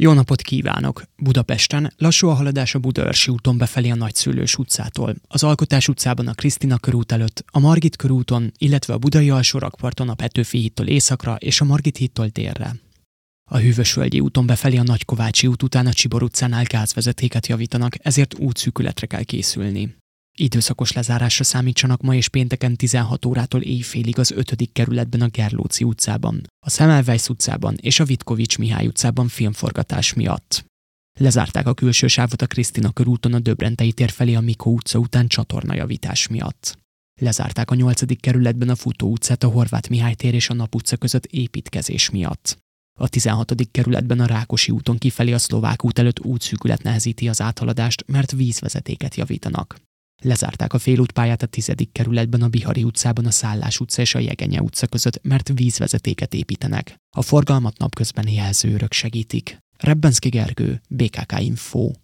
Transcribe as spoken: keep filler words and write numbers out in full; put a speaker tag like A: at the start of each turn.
A: Jó napot kívánok! Budapesten lassú a haladás a Budaörsi úton befelé a Nagyszőlős utcától, az Alkotás utcában a Krisztina körút előtt, a Margit körúton, illetve a Budai alsórakparton a Petőfi hídtól északra és a Margit hídtól délre. A Hűvösvölgyi úton befelé a Nagykovácsi út után a Csibor utcánál gázvezetéket javítanak, ezért útszűkületre kell készülni. Időszakos lezárásra számítsanak ma és pénteken tizenhat órától éjfélig az ötödik kerületben a Gerlóci utcában, a Semmelweis utcában és a Vitkovics Mihály utcában filmforgatás miatt. Lezárták a külső sávot a Krisztina körúton a Döbrentei tér felé a Mikó utca után csatornajavítás miatt. Lezárták a nyolcadik kerületben a Futó utcát a Horváth Mihály tér és a Nap utca között építkezés miatt. A tizenhatodik kerületben a Rákosi úton kifelé a Szlovák út előtt útszűkület nehezíti az áthaladást, mert vízvezetéket javítanak. Lezárták a félútpályát a tizedik kerületben a Bihari utcában a Szállás utca és a Jegenye utca között, mert vízvezetéket építenek. A forgalmat napközbeni jelzőrök segítik. Rebbenszky Gergő, bé ká ká Info.